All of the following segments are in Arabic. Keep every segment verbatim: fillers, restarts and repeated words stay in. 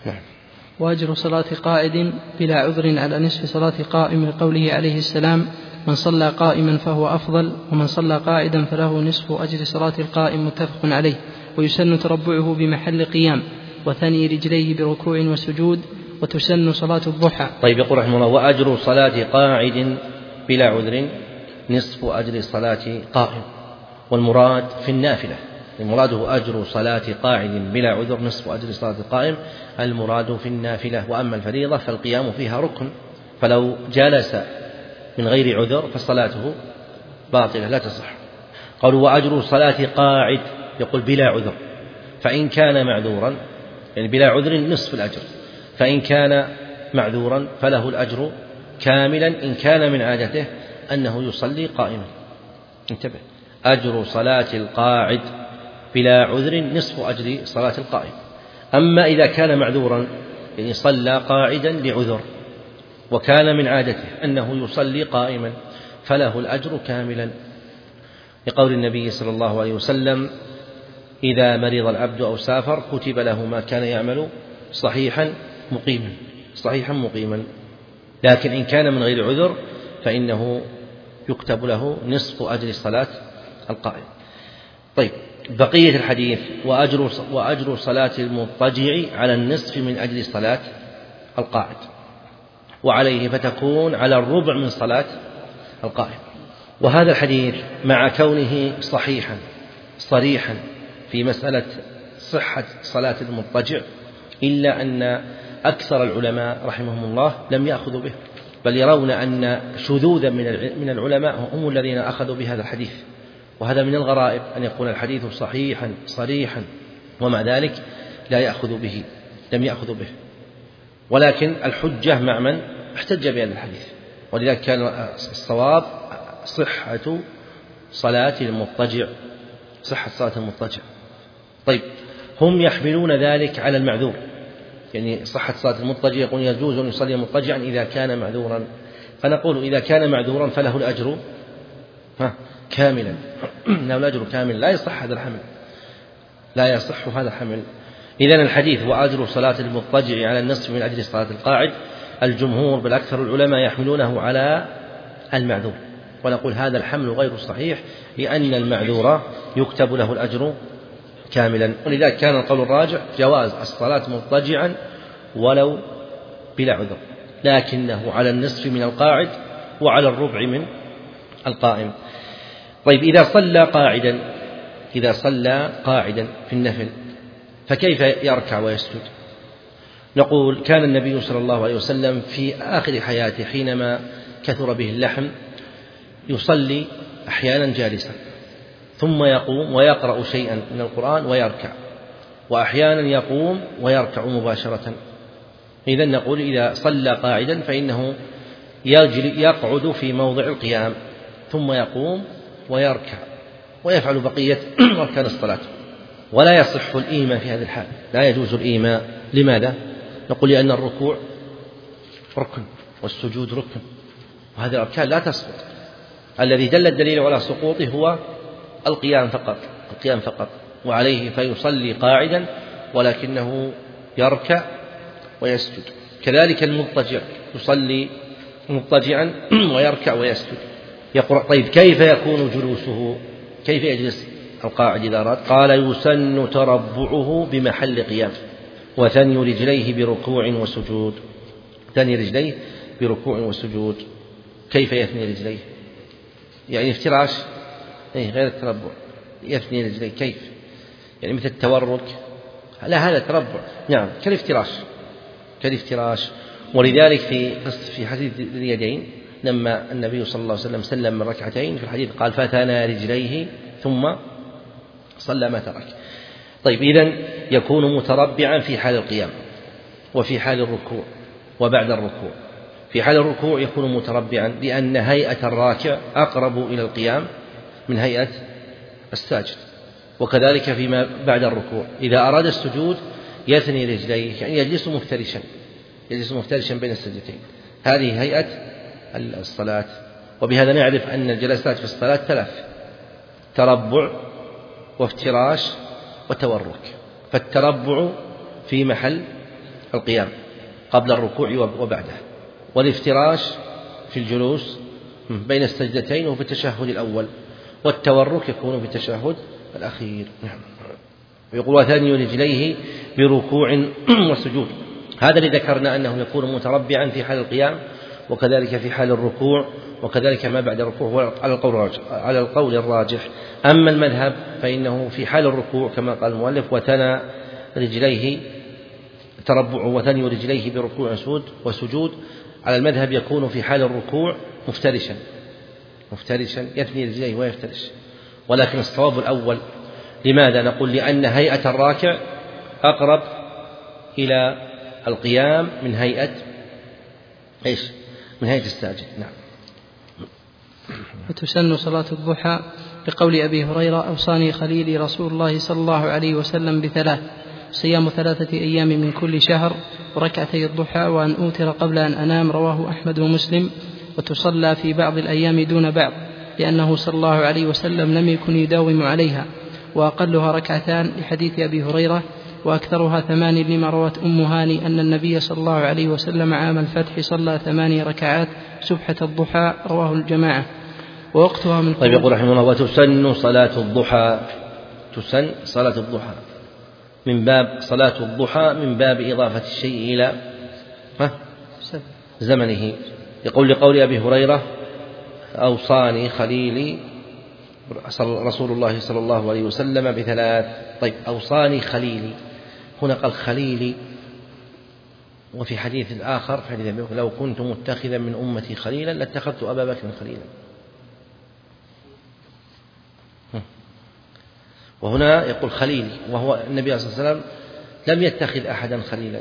نعم. وأجر صلاة قائد بلا عذر على نصف صلاة قائم لقوله عليه السلام من صلى قائما فهو أفضل ومن صلى قائدا فله نصف أجر صلاة القائم متفق عليه. ويسن تربعه بمحل قيام وثني رجليه بركوع وسجود وتسن صلاة الضحى. طيب يقول رحمه الله وأجر صلاة قاعد بلا عذر نصف أجر صلاة قائم. والمراد في النافلة المراد هو أجر صلاة قاعد بلا عذر نصف أجر صلاة القائم المراد في النافلة. وأما الفريضة فالقيام فيها ركن فلو جلس من غير عذر فصلاته باطلة لا تصح. قالوا وأجر صلاة قاعد يقول بلا عذر فإن كان معذورا يعني بلا عذر نصف الأجر فإن كان معذورا فله الأجر كاملا إن كان من عادته أنه يصلي قائما. انتبه أجر صلاة القاعد بلا عذر نصف أجر صلاة القائم. أما إذا كان معذورا يعني صلى قاعدا لعذر وكان من عادته أنه يصلي قائما فله الأجر كاملا لقول النبي صلى الله عليه وسلم إذا مرض العبد أو سافر كتب له ما كان يعمل صحيحا مقيما صحيحا مقيما. لكن إن كان من غير عذر فإنه يكتب له نصف أجر صلاة القائم. طيب بقية الحديث وأجر, وأجر صلاة المضطجع على النصف من أجر صلاة القاعد وعليه فتكون على الربع من صلاة القائم. وهذا الحديث مع كونه صحيحا صريحا في مسألة صحة صلاة المضطجع إلا أن أكثر العلماء رحمهم الله لم يأخذوا به بل يرون أن شذوذا من العلماء هم الذين أخذوا بهذا الحديث. وهذا من الغرائب أن يكون الحديث صحيحا صريحا ومع ذلك لا يأخذ به لم يأخذ به. ولكن الحجة مع من احتج بهذا الحديث ولذلك كان الصواب صحة صلاة المضطجع صحة صلاة المضطجع. طيب هم يحملون ذلك على المعذور يعني صحة صلاة المضطجع يقول يجوز أن يصلي مضطجعا إذا كان معذورا فنقول إذا كان معذورا فله الأجر ها كاملا له الأجر كامل لا يصح هذا الحمل لا يصح هذا الحمل. إذن الحديث وأجر صلاة المضطجع على النصف من أجر صلاة القاعد الجمهور بل أكثر العلماء يحملونه على المعذور ونقول هذا الحمل غير صحيح لأن المعذور يكتب له الأجر كاملا. ولذلك كان القول الراجح جواز الصلاة مضطجعا ولو بلا عذر لكنه على النصف من القاعد وعلى الربع من القائم. طيب إذا صلى قاعدا إذا صلى قاعدا في النفل فكيف يركع ويسجد؟ نقول كان النبي صلى الله عليه وسلم في آخر حياته حينما كثر به اللحم يصلي أحيانا جالسا ثم يقوم ويقرأ شيئا من القرآن ويركع وأحيانا يقوم ويركع مباشرة. إذن نقول إذا صلى قاعدا فإنه يقعد في موضع القيام ثم يقوم ويركع ويفعل بقية أركان الصلاة ولا يصح الإيماء في هذه الحال لا يجوز الإيماء. لماذا؟ نقول لأن الركوع ركن والسجود ركن وهذه الأركان لا تسقط. الذي دل الدليل على سقوطه هو القيام فقط القيام فقط وعليه فيصلي قاعدا ولكنه يركع ويسجد. كذلك المضطجع يصلي مضطجعا ويركع ويسجد يقرأ. طيب كيف يكون جلوسه كيف يجلس القاعد إذا أراد؟ قال يسن تربعه بمحل قيام وثني رجليه بركوع وسجود. ثني رجليه بركوع وسجود. كيف يثني رجليه؟ يعني افتراش إيه غير التربع يثني رجليه كيف يعني مثل التورك لا هذا تربع نعم كالافتراش كالافتراش. ولذلك في في حديث اليدين لما النبي صلى الله عليه وسلم سلم من ركعتين في الحديث قال فثنى رجليه ثم صلى ما ترك. طيب إذن يكون متربعا في حال القيام وفي حال الركوع وبعد الركوع. في حال الركوع يكون متربعا لأن هيئة الراكع أقرب إلى القيام من هيئة الساجد. وكذلك فيما بعد الركوع إذا أراد السجود يثني رجليه يعني يجلس مفترشا يجلس مفترشا بين السجدتين. هذه هيئة الصلاة. وبهذا نعرف أن الجلسات في الصلاة ثلاث تربع وافتراش وتورك. فالتربع في محل القيام قبل الركوع وبعده، والافتراش في الجلوس بين السجدتين وفي التشهد الأول، والتورك يكون في التشهد الأخير. يقول وثاني رجليه بركوع وسجود، هذا اللي ذكرنا أنه يكون متربعا في حال القيام وكذلك في حال الركوع وكذلك ما بعد الركوع على القول الراجح, على القول الراجح. أما المذهب فإنه في حال الركوع كما قال المؤلف وثنى رجليه تربع وثني رجليه بركوع وسجود، على المذهب يكون في حال الركوع مفترشا مفترشا يثني رجليه ويفترش، ولكن الصواب الأول. لماذا؟ نقول لأن هيئة الراكع أقرب إلى القيام من هيئة إيش؟ من هيئة الساجد. نعم. وتسن صلاة الضحى لقول أبي هريرة أوصاني خليلي رسول الله صلى الله عليه وسلم بثلاث: صيام ثلاثة أيام من كل شهر، وركعتي الضحى، وأن أوتر قبل أن أنام، رواه أحمد ومسلم. وتصلى في بعض الأيام دون بعض، لأنه صلى الله عليه وسلم لم يكن يداوم عليها، وأقلها ركعتان لحديث أبي هريرة، وأكثرها ثمان لما روت أم هاني أن النبي صلى الله عليه وسلم عام الفتح صلى ثماني ركعات سبحة الضحى، رواه الجماعة. ووقتها من طيب. يقول رحمه الله وتسن صلاة الضحى، تسن صلاة الضحى من باب صلاة الضحى من باب إضافة الشيء إلى زمنه. يقول لقول أبي هريرة أوصاني خليلي رسول الله صلى الله عليه وسلم بثلاث. طيب، أوصاني خليلي، هنا قال خليلي، وفي حديث آخر في حديث لو كنت متخذا من أمتي خليلا لاتخذت أبا بكر خليلا. وهنا يقول خليلي، وهو النبي صلى الله عليه وسلم لم يتخذ أحدا خليلا.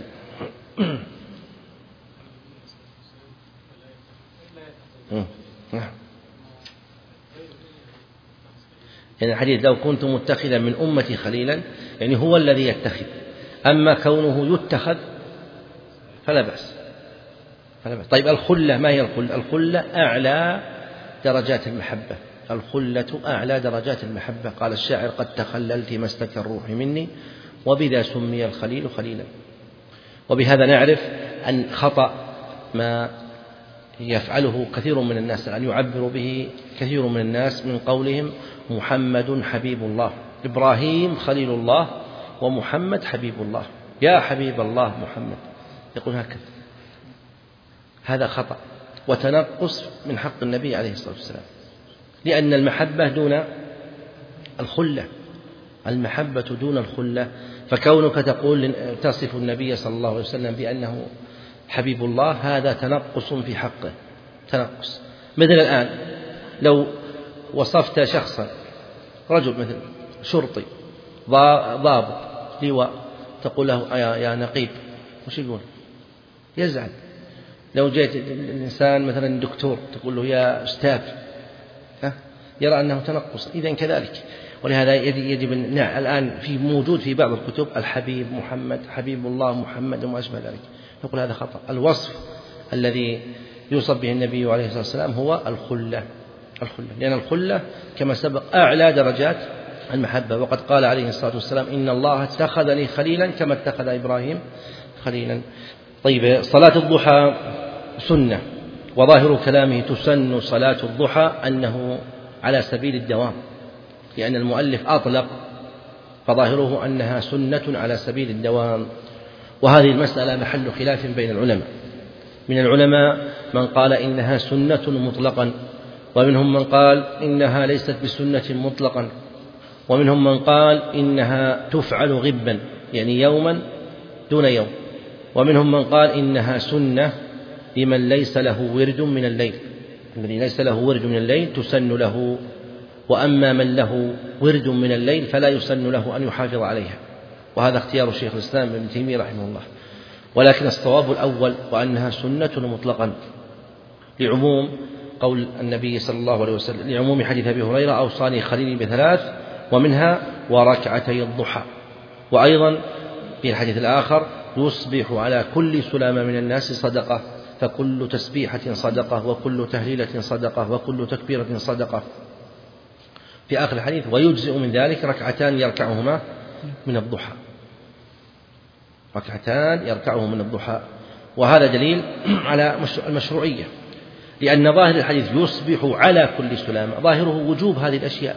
يعني الحديث لو كنت متخذا من أمتي خليلا يعني هو الذي يتخذ، أما كونه يتخذ فلا بأس فلا بأس. طيب، الخلة ما هي الخلة؟ الخلة أعلى درجات المحبة، الخلة أعلى درجات المحبة. قال الشاعر قد تخللت مسلك الروح مني، وبذا سمي الخليل خليلا. وبهذا نعرف أن خطأ ما يفعله كثير من الناس، أن يعبر به كثير من الناس من قولهم محمد حبيب الله، إبراهيم خليل الله، ومحمد حبيب الله، يا حبيب الله محمد، يقول هكذا. هذا خطأ وتنقص من حق النبي عليه الصلاة والسلام، لأن المحبة دون الخلة، المحبة دون الخلة. فكونك تقول تصف النبي صلى الله عليه وسلم بأنه حبيب الله هذا تنقص في حقه، تنقص. مثل الآن لو وصفت شخصا، رجل مثل شرطي ضابط لواء، تقول له يا نقيب، وش يقول؟ يزعل. لو جيت الإنسان مثلا دكتور تقول له يا أستاذ، يرى أنه تنقص. إذن كذلك. ولهذا يجب الآن في موجود في بعض الكتب الحبيب محمد، حبيب الله محمد وما أشبه ذلك، نقول هذا خطأ. الوصف الذي يوصف به النبي عليه الصلاة والسلام هو الخلة، الخلة، لأن الخلة كما سبق أعلى درجات المحبة. وقد قال عليه الصلاة والسلام إن الله اتخذني خليلا كما اتخذ إبراهيم خليلا. طيب، صلاة الضحى سنة، وظاهر كلامه تسن صلاة الضحى أنه على سبيل الدوام، لأن المؤلف أطلق، فظاهره أنها سنة على سبيل الدوام. وهذه المسألة محل خلاف بين العلماء. من العلماء من قال إنها سنة مطلقا، ومنهم من قال إنها ليست بسنة مطلقا، ومنهم من قال إنها تفعل غبا، يعني يوما دون يوم، ومنهم من قال إنها سنة لمن ليس له ورد من الليل، الذي ليس له ورد من الليل تسن له، وأما من له ورد من الليل فلا يسن له أن يحافظ عليها. وهذا اختيار شيخ الإسلام ابن تيمية رحمه الله. ولكن الصواب الأول وأنها سنة مطلقا، لعموم قول النبي صلى الله عليه وسلم، لعموم حديث أبي هريرة أوصاني خليلي بثلاث، ومنها وركعتي الضحى. وأيضا في الحديث الآخر يصبح على كل سلامة من الناس صدقة، فكل تسبيحة صدقة، وكل تهليلة صدقة، وكل تكبيرة صدقة، في آخر الحديث ويجزئ من ذلك ركعتان يركعهما من الضحى. ركعتان يركعه من الضحى. وهذا دليل على المشروعية، لأن ظاهر الحديث يصبح على كل سلامة، ظاهره وجوب هذه الأشياء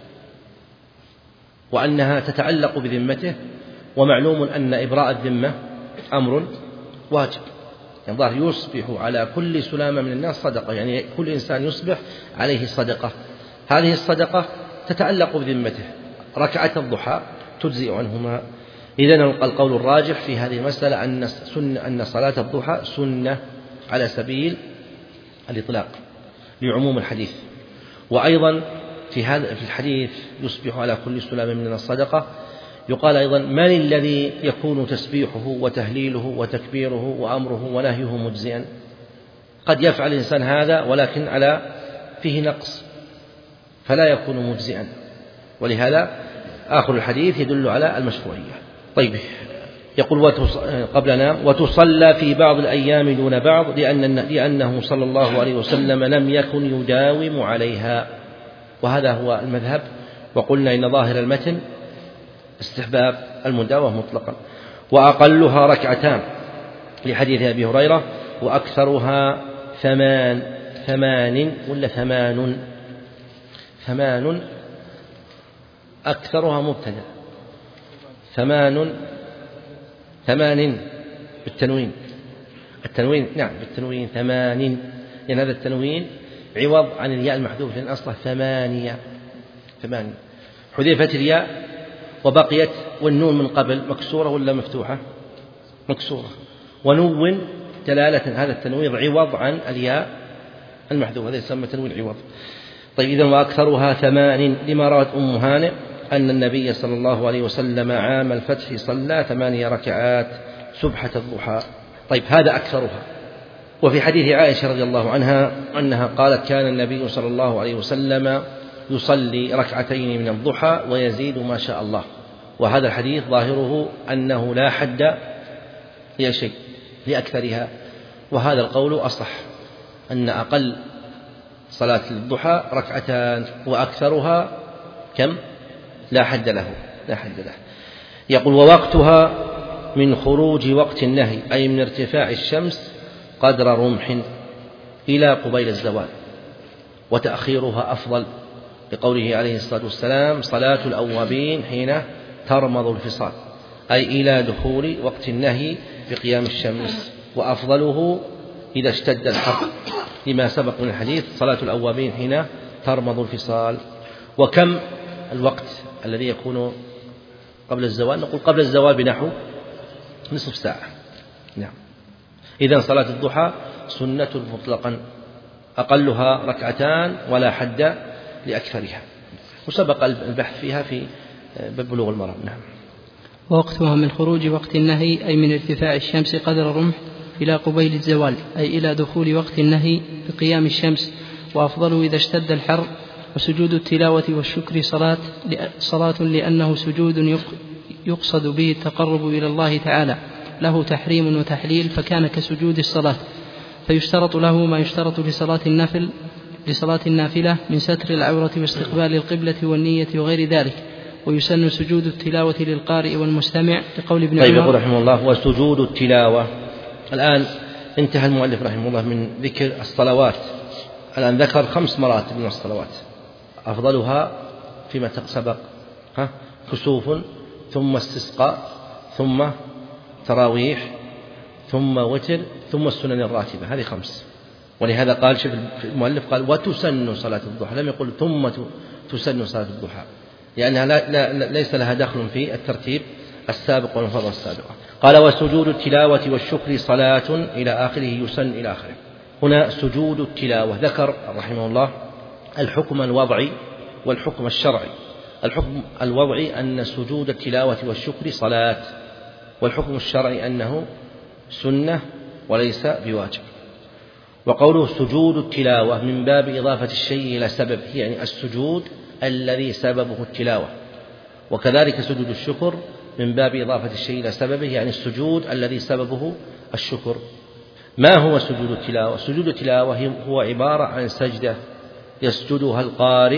وأنها تتعلق بذمته، ومعلوم أن إبراء الذمة أمر واجب. يعني ظاهر يصبح على كل سلامة من الناس صدقة، يعني كل إنسان يصبح عليه صدقة، هذه الصدقة تتعلق بذمته. ركعة الضحى تجزئ عنهما. إذن القول الراجح في هذه المسألة أن سنة أن صلاة الضحى سنة على سبيل الإطلاق لعموم الحديث. وأيضا في هذا في الحديث يصبح على كل سلامة من الصدقة، يقال أيضا من الذي يكون تسبيحه وتهليله وتكبيره وأمره ونهيه مجزئا؟ قد يفعل الإنسان هذا ولكن على فيه نقص فلا يكون مجزئا، ولهذا آخر الحديث يدل على المشروعية. طيب، يقول قبلنا وتصلى في بعض الأيام دون بعض لأن لأنه صلى الله عليه وسلم لم يكن يداوم عليها، وهذا هو المذهب. وقلنا إن ظاهر المتن استحباب المداومة مطلقا. وأقلها ركعتان لحديث أبي هريرة، وأكثرها ثمان ثمان ولا ثمان ثمان أكثرها مبتدأ ثمان ثمان بالتنوين التنوين نعم بالتنوين ثمان، لأن هذا التنوين عوض عن الياء المحذوف، لأن أصله ثمانية ثمانية حذفت الياء وبقيت والنون من قبل مكسورة ولا مفتوحة؟ مكسورة. ونون دلالة هذا التنوين عوض عن الياء المحذوف، هذا يسمى تنوين عوض. طيب، إذن وأكثرها ثمان لما روت أم هانئ أن النبي صلى الله عليه وسلم عام الفتح صلى ثمانية ركعات سبحة الضحى. طيب، هذا أكثرها. وفي حديث عائشة رضي الله عنها أنها قالت كان النبي صلى الله عليه وسلم يصلي ركعتين من الضحى ويزيد ما شاء الله. وهذا الحديث ظاهره أنه لا حد هي شيء لأكثرها، وهذا القول أصح، أن أقل صلاة الضحى ركعتان وأكثرها كم؟ لا حد له لا حد له. يقول ووقتها من خروج وقت النهي أي من ارتفاع الشمس قدر رمح إلى قبيل الزوال، وتأخيرها أفضل لقوله عليه الصلاة والسلام صلاة الأوابين حين ترمض الفصال، أي إلى دخول وقت النهي بقيام الشمس، وأفضله إذا اشتد الحر لما سبق من الحديث صلاة الأوابين حين ترمض الفصال. وكم الوقت الذي يكون قبل الزوال؟ نقول قبل الزوال بنحو نصف ساعة. نعم. إذن صلاة الضحى سنة مطلقا أقلها ركعتان ولا حد لأكثرها، وسبق البحث فيها في بلوغ المرام. نعم. ووقتها من خروج وقت النهي أي من ارتفاع الشمس قدر الرمح إلى قبيل الزوال، أي إلى دخول وقت النهي بقيام الشمس، وأفضله إذا اشتد الحر. وسجود التلاوة والشكر صلاة صلاة لأنه سجود يقصد به التقرب إلى الله تعالى، له تحريم وتحليل، فكان كسجود الصلاة، فيشترط له ما يشترط لصلاة النفل لصلاة النافلة من ستر العورة واستقبال القبلة والنية وغير ذلك. ويسن سجود التلاوة للقارئ والمستمع لقول ابن عمر. طيب، يقول رحمه الله وسجود التلاوة. الآن انتهى المؤلف رحمه الله من ذكر الصلوات، الآن ذكر خمس مراتب من الصلوات، أفضلها فيما سبق ها كسوف، ثم استسقاء، ثم تراويح، ثم وتر، ثم السنن الراتبة، هذه خمس. ولهذا قال شوف المؤلف قال وتسن صلاة الضحى، لم يقل ثم تسن صلاة الضحى، لأنها لا لا ليس لها دخل في الترتيب السابق والمفضل السابقة. قال وسجود التلاوة والشكر صلاة إلى آخره يسن إلى آخره. هنا سجود التلاوة ذكر رحمه الله الحكم الوضعي والحكم الشرعي. الحكم الوضعي أن سجود التلاوة والشكر صلاة، والحكم الشرعي أنه سنة وليس بواجب. وقوله سجود التلاوة من باب إضافة الشيء إلى سبب، يعني السجود الذي سببه التلاوة، وكذلك سجود الشكر من باب إضافة الشيء إلى سببه، يعني السجود الذي سببه الشكر. ما هو سجود التلاوة؟ سجود التلاوة هو عبارة عن سجدة يسجدها القارئ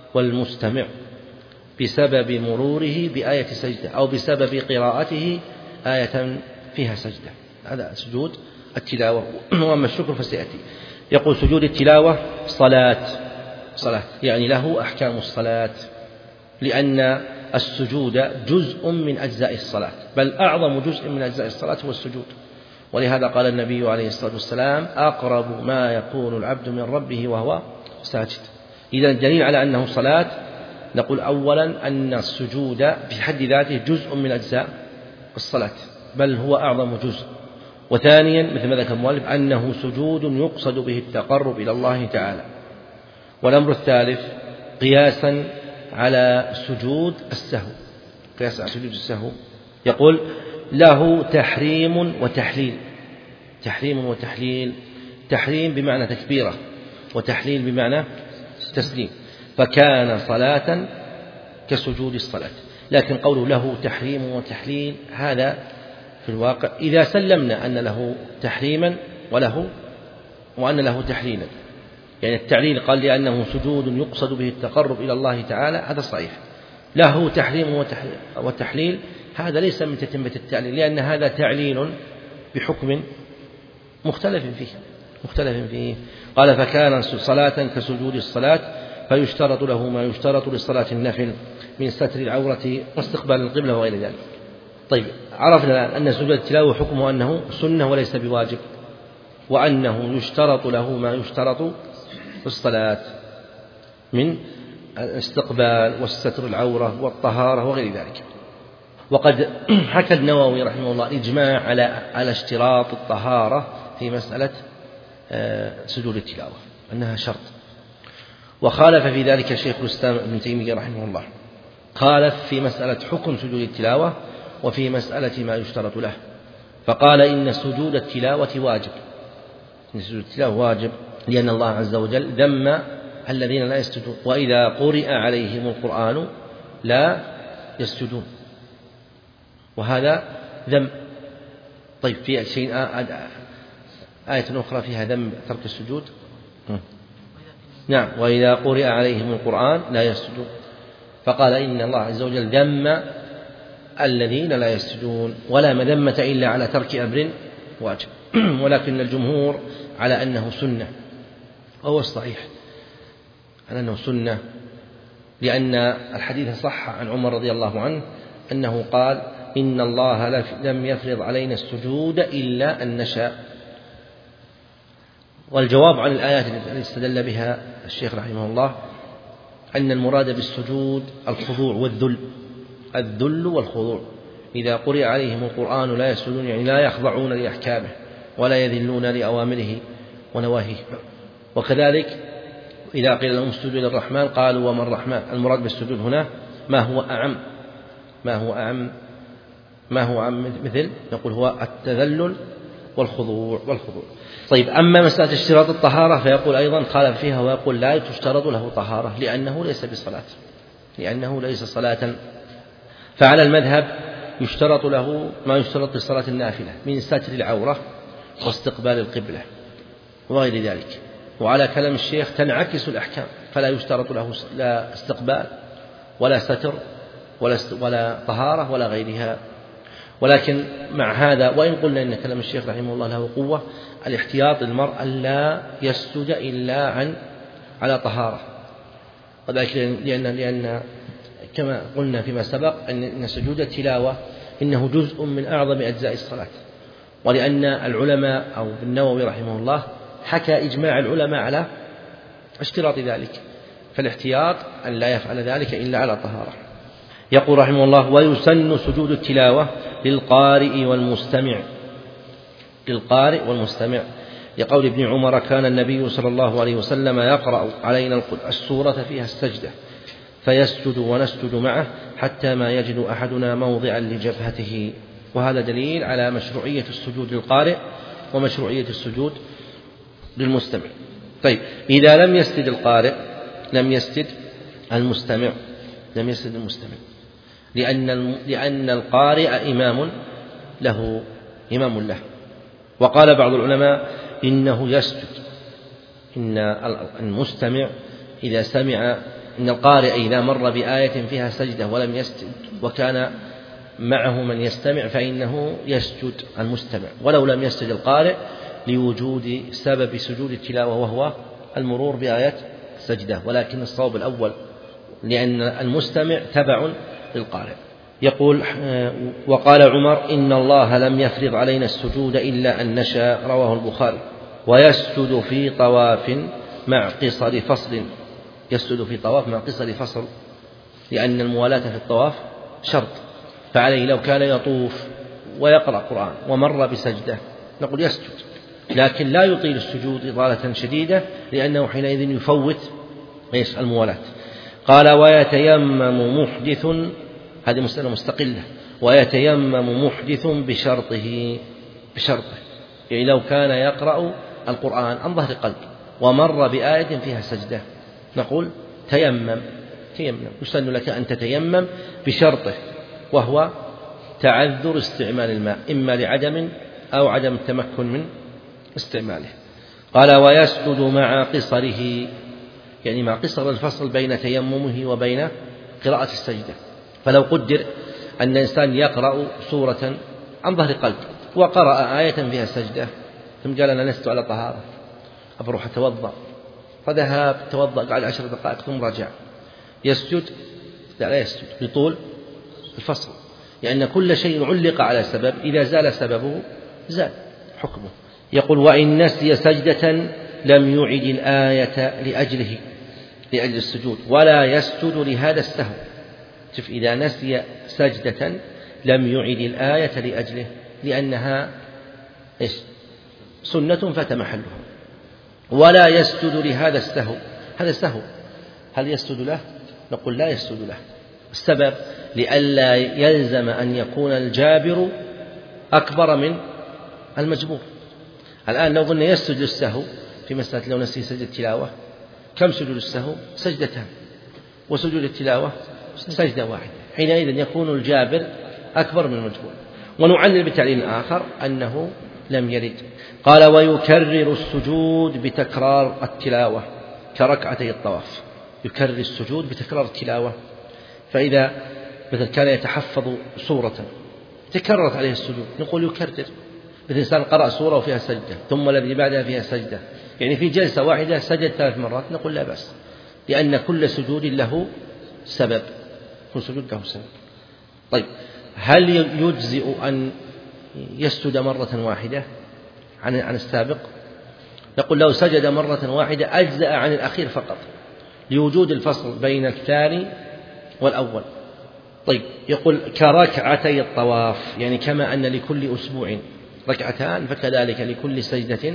والمستمع بسبب مروره بآية سجدة، أو بسبب قراءته آية فيها سجدة، هذا سجود التلاوة. وأما الشكر فسيأتي. يقول سجود التلاوة صلاة صلاة يعني له أحكام الصلاة، لأن السجود جزء من أجزاء الصلاة، بل أعظم جزء من أجزاء الصلاة هو السجود. ولهذا قال النبي عليه الصلاة والسلام أقرب ما يكون العبد من ربه وهو ساجد. إذا الدليل على أنه صلاة، نقول أولا أن السجود في حد ذاته جزء من أجزاء الصلاة، بل هو أعظم جزء. وثانيا مثل ما ذكر المؤلف أنه سجود يقصد به التقرب إلى الله تعالى. والأمر الثالث قياسا على سجود السهو، قياسا على سجود السهو يقول له تحريم وتحليل. تحريم وتحليل، تحريم بمعنى تكبيرة، وتحليل بمعنى تسليم، فكان صلاة كسجود الصلاة. لكن قوله له تحريم وتحليل هذا في الواقع إذا سلمنا أن له تحريما وله وأن له تحليلا، يعني التعليل قال لأنه سجود يقصد به التقرب إلى الله تعالى، هذا صحيح. له تحريم وتحليل هذا ليس من تتمة التعليل، لأن هذا تعليل بحكم مختلف فيه مختلف فيه قال فكان صلاة كسجود الصلاة، فيشترط له ما يشترط للصلاة النفل من ستر العورة واستقبال القبلة وغير ذلك. طيب، عرفنا أن سجود التلاوة حكمه أنه سنة وليس بواجب، وأنه يشترط له ما يشترط في الصلاة من الاستقبال والستر العورة والطهارة وغير ذلك. وقد حكى النووي رحمه الله إجماع على على اشتراط الطهارة في مسألة سجود التلاوة أنها شرط، وخالف في ذلك الشيخ الإسلام ابن تيمية رحمه الله، خالف في مسألة حكم سجود التلاوة وفي مسألة ما يشترط له، فقال إن سجود التلاوة واجب، إن سجود التلاوة واجب لأن الله عز وجل ذم الذين لا يسجدون، وإذا قرئ عليهم القرآن لا يسجدون، وهذا ذم. طيب، في شيء آية أخرى فيها ذم ترك السجود؟ نعم، وإذا قرئ عليهم القرآن لا يسجدون، فقال إن الله عز وجل ذم الذين لا يسجدون، ولا مذمة إلا على ترك أمر واجب. ولكن الجمهور على أنه سنة، وهو الصحيح على أنه سنة، لأن الحديث صح عن عمر رضي الله عنه أنه قال إن الله لم يفرض علينا السجود إلا أن نشاء. والجواب عن الآيات التي استدل بها الشيخ رحمه الله أن المراد بالسجود الخضوع والذل، الذل والخضوع. إذا قرئ عليهم القرآن لا يسجدون يعني لا يخضعون لأحكامه ولا يذلون لأوامره ونواهيه. وكذلك إذا قيل لهم اسجدوا للرحمن قالوا وما الرحمن، المراد بالسجود هنا ما هو أعم ما هو أعم ما هو أعم مثل نقول هو التذلل والخضوع والخضوع. طيب، أما مسألة اشتراط الطهارة فيقول أيضا خالف فيها ويقول لا تشترط له طهارة لأنه ليس بصلاة لأنه ليس صلاة. فعلى المذهب يشترط له ما يشترط للصلاة النافلة من ستر العورة واستقبال القبلة وغير ذلك. وعلى كلام الشيخ تنعكس الأحكام، فلا يشترط له لا استقبال ولا ستر ولا, ولا طهارة ولا غيرها. ولكن مع هذا وإن قلنا إن كلام الشيخ رحمه الله له قوة، الاحتياط للمرء لا يسجد إلا عن على طهارة، وذلك لأن, لأن كما قلنا فيما سبق أن سجود التلاوة إنه جزء من أعظم أجزاء الصلاة، ولأن العلماء أو النووي رحمه الله حكى إجماع العلماء على اشتراط ذلك، فالاحتياط أن لا يفعل ذلك إلا على طهارة. يقول رحمه الله ويسن سجود التلاوة للقارئ والمستمع للقارئ والمستمع لقول ابن عمر كان النبي صلى الله عليه وسلم يقرأ علينا السورة فيها السجدة فيسجد ونسجد معه حتى ما يجد أحدنا موضعا لجبهته. وهذا دليل على مشروعية السجود للقارئ ومشروعية السجود للمستمع. طيب، إذا لم يسجد القارئ لم يسجد المستمع لم يسجد المستمع لأن لأن القارئ إمام له إمام له. وقال بعض العلماء إنه يسجد، إن المستمع إذا سمع إن القارئ إذا مر بآية فيها سجدة ولم يسجد وكان معه من يستمع فإنه يسجد المستمع ولو لم يسجد القارئ لوجود سبب سجود التلاوة وهو المرور بآية السجدة، ولكن الصواب الأول لأن المستمع تبع للقارئ. يقول وقال عمر إن الله لم يفرض علينا السجود إلا أن نشاء، رواه البخاري. ويسجد في طواف مع قصر فصل، يسجد في طواف مع قصر فصل لأن الموالاة في الطواف شرط، فعليه لو كان يطوف ويقرأ قرآن ومر بسجدة نقول يسجد، لكن لا يطيل السجود إطالة شديدة لأنه حينئذ يفوت ايش الموالاة. قال ويتيمم محدث، هذه مسألة مستقلة، ويتيمم محدث بشرطه بشرطه يعني لو كان يقرأ القرآن عن ظهر قلب ومر بآية فيها سجدة نقول تيمم تيمم يسن لك أن تتيمم بشرطه، وهو تعذر استعمال الماء إما لعدم أو عدم التمكن من استعماله. قال ويسجد مع قصره، يعني مع قصر الفصل بين تيممه وبين قراءة السجدة. فلو قدر أن الإنسان يقرأ سورة عن ظهر قلب وقرأ آية فيها سجدة ثم قال أنا لست على طهارة أروح أتوضأ، فذهب توضأ قعد عشر دقائق ثم رجع، يسجد؟ لا لا يسجد لطول الفصل، لأن كل شيء علق على سبب إذا زال سببه زال حكمه. يقول وإن نسي سجدة لم يعد الآية لأجله لأجل السجود ولا يسجد لهذا السهو. شوف إذا نسي سجدة لم يعد الآية لأجله لأنها إيش سنة فات محلها، ولا يسجد لهذا السهو. هذا السهو هل يسجد له؟ نقول لا يسجد له. السبب لئلا يلزم أن يكون الجابر أكبر من المجبور. الآن لو قلنا يسجد للسهو في مسألة لو نسي سجد التلاوة كم سجود السهو؟ سجدتان، وسجود التلاوة سجدة واحدة، حينئذ يكون الجابر أكبر من المجبور. ونعلل بتعليل آخر أنه لم يرد. قال ويكرر السجود بتكرار التلاوة كركعتي الطواف، يكرر السجود بتكرار التلاوة. فإذا مثل كان يتحفظ سورة تكررت عليه السجود نقول يكرر. مثل إنسان قرأ سورة وفيها سجدة ثم الذي بعدها فيها سجدة، يعني في جلسة واحدة سجد ثلاث مرات نقول لا بأس، لأن كل سجود له سبب، كل سجود له سبب. طيب هل يجزئ أن يسجد مرة واحدة عن عن السابق؟ نقول لو سجد مرة واحدة أجزأ عن الأخير فقط لوجود الفصل بين الثاني والأول. طيب يقول كركعتي الطواف، يعني كما أن لكل أسبوع ركعتان فكذلك لكل سجدة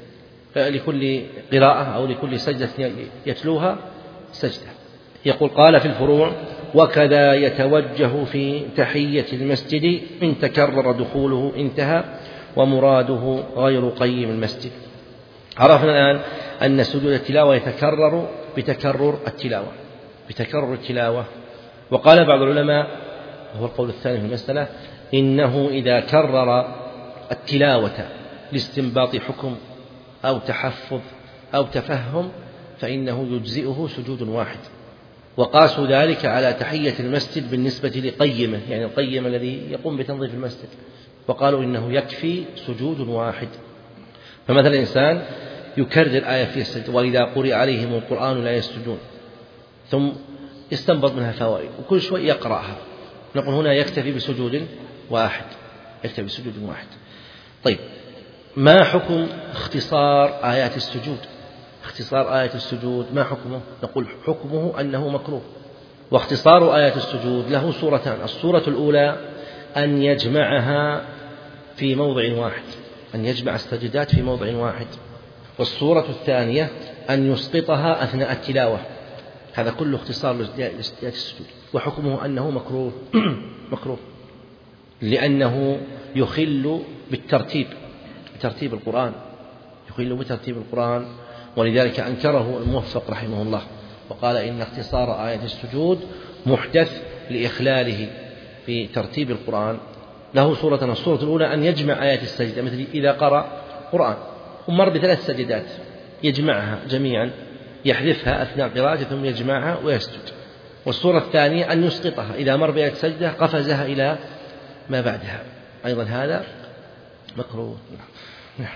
لكل قراءة أو لكل سجدة يتلوها سجدة. يقول قال في الفروع وكذا يتوجه في تحية المسجد إن تكرر دخوله انتهى ومراده غير قيم المسجد. عرفنا الآن أن سجود التلاوة يتكرر بتكرر التلاوة بتكرر التلاوة. وقال بعض العلماء وهو القول الثاني في المسألة إنه إذا كرر التلاوة لاستنباط حكم أو تحفظ أو تفهم فإنه يجزئه سجود واحد، وقاسوا ذلك على تحية المسجد بالنسبة لقيمه، يعني القيم الذي يقوم بتنظيف المسجد، وقالوا إنه يكفي سجود واحد. فمثلا إنسان يكرر آية في السجد وإذا قرئ عليهم القرآن لا يسجدون ثم يستنبط منها فوائد وكل شوي يقرأها، نقول هنا يكتفي بسجود واحد يكتفي بسجود واحد. طيب ما حكم اختصار آيات السجود؟ اختصار آية السجود ما حكمه؟ نقول حكمه أنه مكروه. واختصار آيات السجود له صورتان، الصورة الأولى أن يجمعها في موضع واحد، أن يجمع السجدات في موضع واحد. والصورة الثانية أن يسقطها أثناء التلاوة. هذا كله اختصار لآيات السجود، وحكمه أنه مكروه مكروه لأنه يخل بالترتيب بترتيب القرآن يخل بترتيب القرآن ولذلك أنكره الموفق رحمه الله وقال إن اختصار آية السجود محدث لإخلاله في ترتيب القرآن. له صورة، الصورة الأولى أن يجمع آيات السجدة، مثل إذا قرأ قرآن ومر بثلاث سجدات يجمعها جميعا، يحذفها أثناء قراءته ثم يجمعها ويسجد. والصورة الثانية أن يسقطها، إذا مر بآية السجدة قفزها إلى ما بعدها، أيضا هذا مكروه. نعم.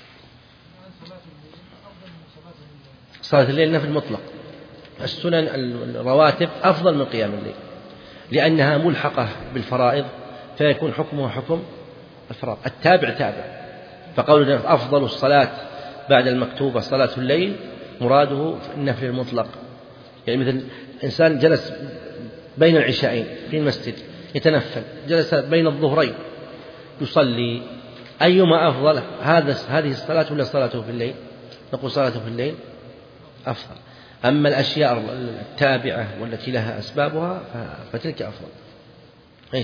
صلاة الليل نفل مطلق، السنن الرواتب أفضل من قيام الليل لأنها ملحقة بالفرائض فيكون حكمها حكم الفرائض، التابع تابع. فقولنا أفضل الصلاة بعد المكتوبة صلاة الليل مراده النفل المطلق، يعني مثل إنسان جلس بين العشاءين في المسجد يتنفل، جلس بين الظهرين يصلي، أيما أفضل، هذا هذه الصلاة ولا صلاته في الليل؟ نقول صلاته في الليل أفضل. أما الأشياء التابعة والتي لها أسبابها فتلك أفضل. إيش؟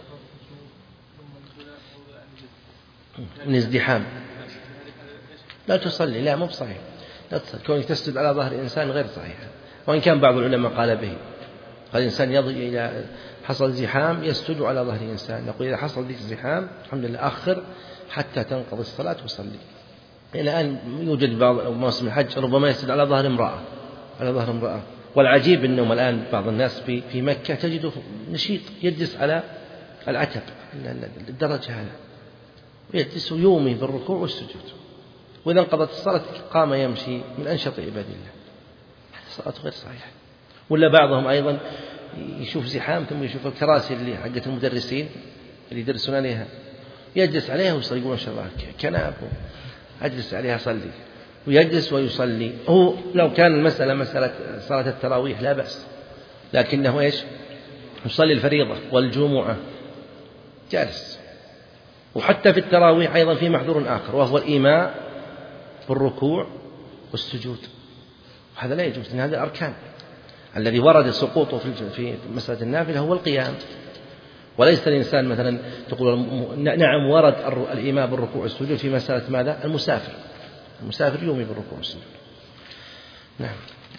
من ازدحام لا تصلي، لا مو بصحيح، لا تصلي. كونك تسجد على ظهر إنسان غير صحيح، وإن كان بعض العلماء قال به، قال الإنسان يضي إلى حصل زحام يسجد على ظهر إنسان. نقول إذا حصل ذيك الزحام الحمد لله أخر حتى تنقضي الصلاة وصلي. إلى الآن يوجد بعض مواسم الحج ربما يسجد على ظهر امرأة، على ظهر امرأة. والعجيب أنهم الآن بعض الناس في في مكة تجده نشيط يجلس على العتب الدرجة هذا ويجلس يومي بالركوع والسجود، وإذا انقضت الصلاة قام يمشي من أنشط عباد الله. هذه صلاة غير صحيحة. ولا بعضهم أيضا يشوف زحام ثم يشوف الكراسي اللي حقت المدرسين اللي يدرسون عليها يجلس عليها ويصلي، يقول ما شاء الله كناب أجلس عليها صلي، ويجلس ويصلي. هو لو كان المسألة مسألة صلاة التراويح لا بأس، لكنه إيش؟ يصلي الفريضة والجمعة جالس. وحتى في التراويح أيضا في محذور آخر وهو الإيماء بالركوع والسجود، هذا لا يجوز، لأن هذا أركان. الذي ورد سقوطه في مسألة النافلة هو القيام، وليس الإنسان مثلا تقول نعم ورد الإيماء بالركوع والسجود في مسألة ماذا؟ المسافر، المسافر يومي بالركوع والسجود. نعم.